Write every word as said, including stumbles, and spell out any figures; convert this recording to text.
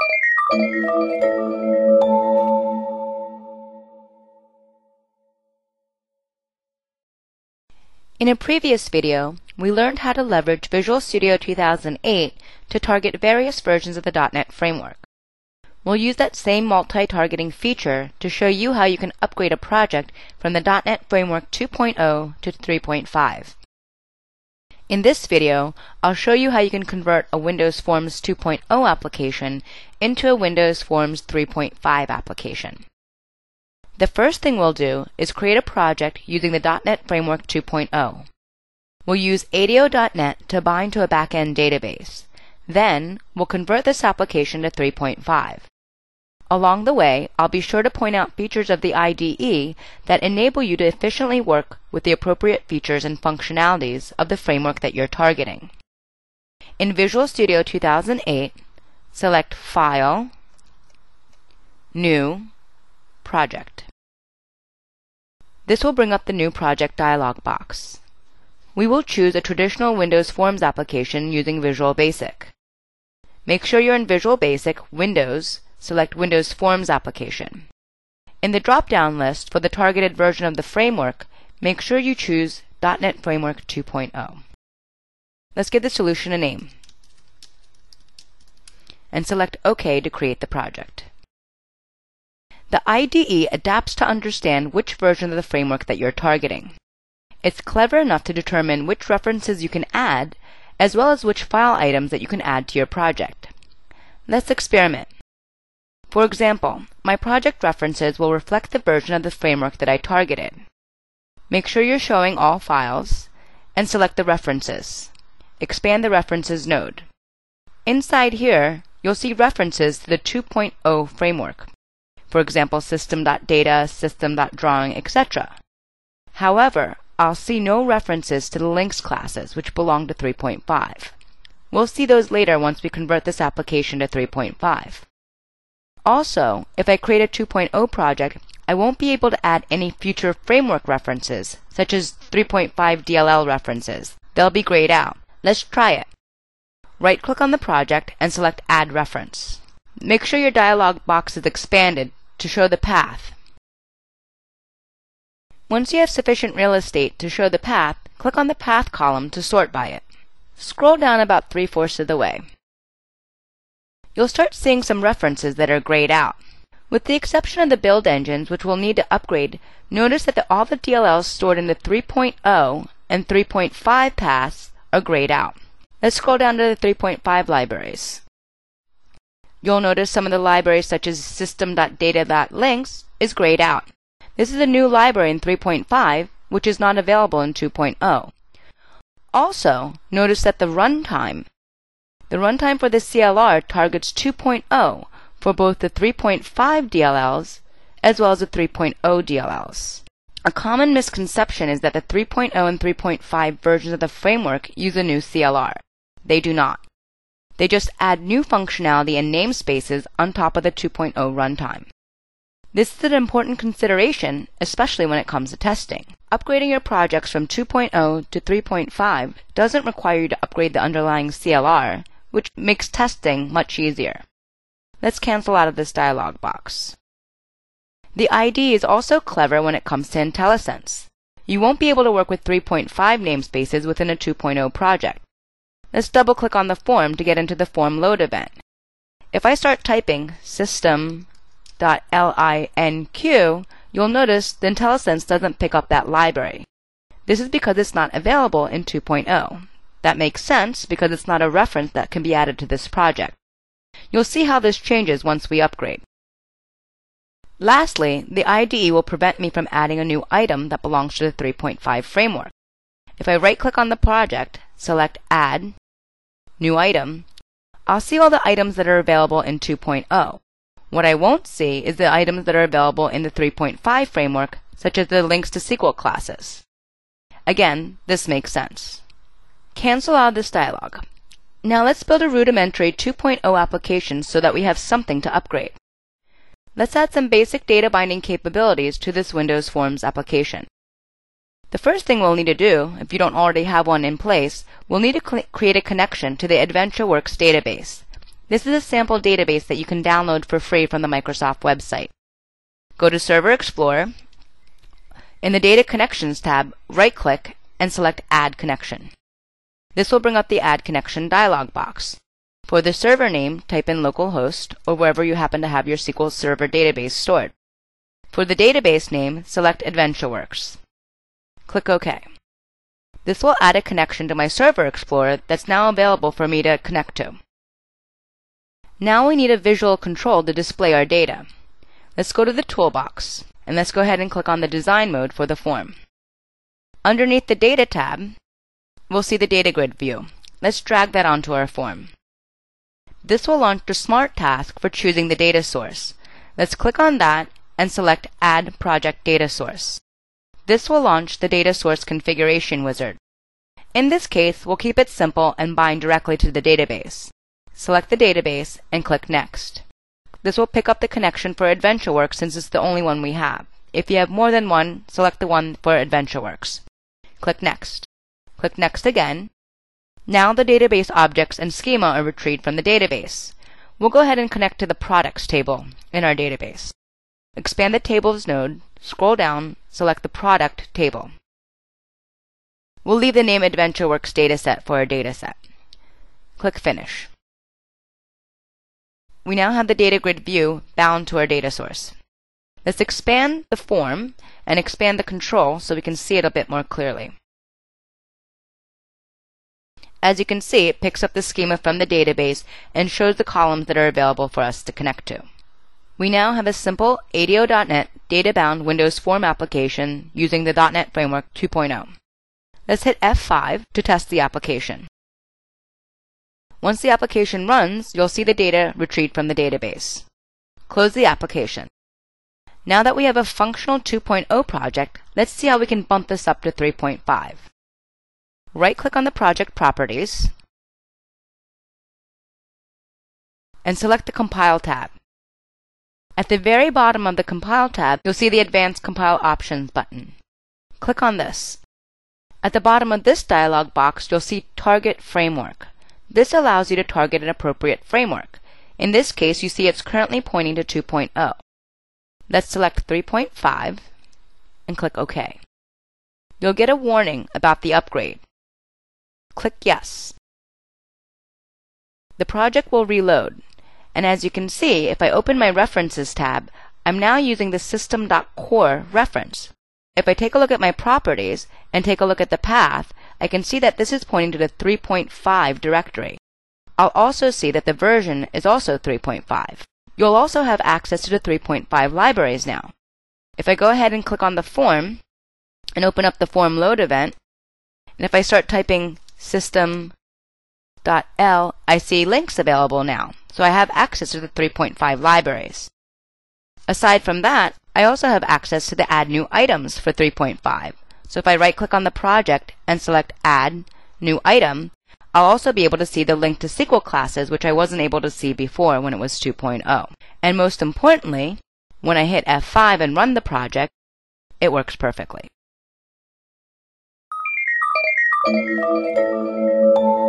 In a previous video, we learned how to leverage Visual Studio two thousand eight to target various versions of the dot net framework. We'll use that same multi-targeting feature to show you how you can upgrade a project from the dot net Framework two point oh to three point five. In this video, I'll show you how you can convert a Windows Forms two point oh application into a Windows Forms three point five application. The first thing we'll do is create a project using the dot net Framework two point oh. We'll use A D O dot net to bind to a back-end database. Then, we'll convert this application to three point five. Along the way, I'll be sure to point out features of the I D E that enable you to efficiently work with the appropriate features and functionalities of the framework that you're targeting. In Visual Studio two thousand eight, select File, New, Project. This will bring up the New Project dialog box. We will choose a traditional Windows Forms application using Visual Basic. Make sure you're in Visual Basic, Windows, select Windows Forms application. In the drop-down list for the targeted version of the framework, make sure you choose dot net Framework two point oh. Let's give the solution a name, and select OK to create the project. The I D E adapts to understand which version of the framework that you're targeting. It's clever enough to determine which references you can add, as well as which file items that you can add to your project. Let's experiment. For example, my project references will reflect the version of the framework that I targeted. Make sure you're showing all files, and select the References. Expand the References node. Inside here, you'll see references to the two point oh framework. For example, system.data, system.drawing, et cetera. However, I'll see no references to the links classes, which belong to three point five. We'll see those later once we convert this application to three point five. Also, if I create a two point oh project, I won't be able to add any future framework references, such as three point five D L L references. They'll be grayed out. Let's try it. Right-click on the project and select Add Reference. Make sure your dialog box is expanded to show the path. Once you have sufficient real estate to show the path, click on the Path column to sort by it. Scroll down about three-fourths of the way. You'll start seeing some references that are grayed out. With the exception of the build engines, which we'll need to upgrade, notice that the, all the D L Ls stored in the three point oh and three point five paths are grayed out. Let's scroll down to the three point five libraries. You'll notice some of the libraries such as system.data.links is grayed out. This is a new library in three point five, which is not available in two point oh. Also, notice that the runtime, the runtime for the C L R targets two point oh for both the three point five D L Ls as well as the three point oh D L Ls. A common misconception is that the three point oh and three point five versions of the framework use a new C L R. They do not. They just add new functionality and namespaces on top of the two point oh runtime. This is an important consideration, especially when it comes to testing. Upgrading your projects from two point oh to three point five doesn't require you to upgrade the underlying C L R, which makes testing much easier. Let's cancel out of this dialog box. The I D E is also clever when it comes to IntelliSense. You won't be able to work with three point five namespaces within a two point oh project. Let's double-click on the form to get into the form load event. If I start typing system dot linq, you'll notice the IntelliSense doesn't pick up that library. This is because it's not available in two point oh. That makes sense because it's not a reference that can be added to this project. You'll see how this changes once we upgrade. Lastly, the I D E will prevent me from adding a new item that belongs to the three point five framework. If I right-click on the project, select Add, New Item, I'll see all the items that are available in two point oh. What I won't see is the items that are available in the three point five framework, such as the links to S Q L classes. Again, this makes sense. Cancel out of this dialog. Now let's build a rudimentary two point oh application so that we have something to upgrade. Let's add some basic data binding capabilities to this Windows Forms application. The first thing we'll need to do, if you don't already have one in place, we'll need to create a connection to the AdventureWorks database. This is a sample database that you can download for free from the Microsoft website. Go to Server Explorer. In the Data Connections tab, right-click and select Add Connection. This will bring up the Add Connection dialog box. For the server name, type in localhost or wherever you happen to have your S Q L Server database stored. For the database name, select AdventureWorks. Click OK. This will add a connection to my Server Explorer that's now available for me to connect to. Now we need a visual control to display our data. Let's go to the toolbox, and let's go ahead and click on the Design mode for the form. Underneath the Data tab, we'll see the Data Grid view. Let's drag that onto our form. This will launch the Smart task for choosing the data source. Let's click on that and select Add Project Data Source. This will launch the Data Source Configuration Wizard. In this case, we'll keep it simple and bind directly to the database. Select the database and click Next. This will pick up the connection for AdventureWorks since it's the only one we have. If you have more than one, select the one for AdventureWorks. Click Next. Click Next again. Now the database objects and schema are retrieved from the database. We'll go ahead and connect to the Products table in our database. Expand the Tables node, scroll down, select the Product table. We'll leave the name AdventureWorks Dataset for our dataset. Click Finish. We now have the Data Grid view bound to our data source. Let's expand the form and expand the control so we can see it a bit more clearly. As you can see, it picks up the schema from the database and shows the columns that are available for us to connect to. We now have a simple A D O dot net data-bound Windows Form application using the dot net Framework two point oh. Let's hit F five to test the application. Once the application runs, you'll see the data retrieved from the database. Close the application. Now that we have a functional two point oh project, let's see how we can bump this up to three point five. Right-click on the project properties and select the Compile tab. At the very bottom of the Compile tab, you'll see the Advanced Compile Options button. Click on this. At the bottom of this dialog box, you'll see Target Framework. This allows you to target an appropriate framework. In this case, you see it's currently pointing to two point oh. Let's select three point five and click OK. You'll get a warning about the upgrade. Click Yes. The project will reload, and as you can see, if I open my References tab, I'm now using the system dot core reference. If I take a look at my properties and take a look at the path, I can see that this is pointing to the three point five directory. I'll also see that the version is also three point five. You'll also have access to the three point five libraries now. If I go ahead and click on the form and open up the form load event, and if I start typing system dot L, I see links available now. So I have access to the three point five libraries. Aside from that, I also have access to the Add New Items for three point five. So if I right-click on the project and select Add New Item, I'll also be able to see the link to S Q L classes, which I wasn't able to see before when it was two point oh. And most importantly, when I hit F five and run the project, it works perfectly.